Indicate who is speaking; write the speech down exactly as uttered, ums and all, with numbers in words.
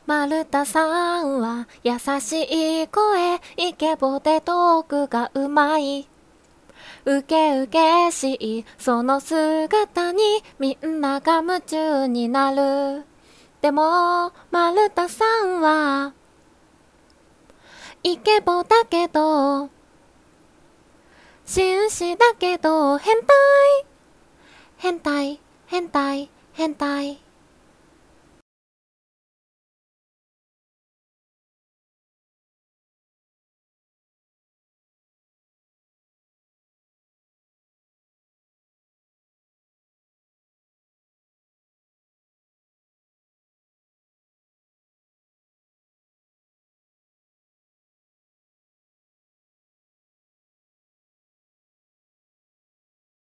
Speaker 1: 丸田さんは優しい声、イケボでトークがうまい。うけうけしいその姿にみんなが夢中になる。でも丸田さんはイケボだけど紳士だけど変態変態変態変態